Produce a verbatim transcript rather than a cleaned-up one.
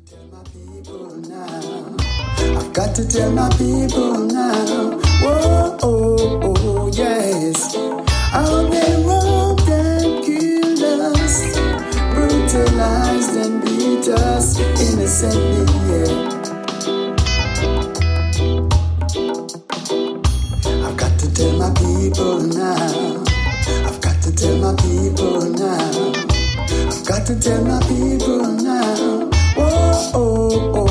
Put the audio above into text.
tell my people now. I've got to tell my people now. Whoa, oh, oh, yes. How they robbed and killed us, brutalized and beat us innocently, yeah. I've got to tell my people now. I've got to tell my people now. I've got to tell my people now. Whoa, oh, oh.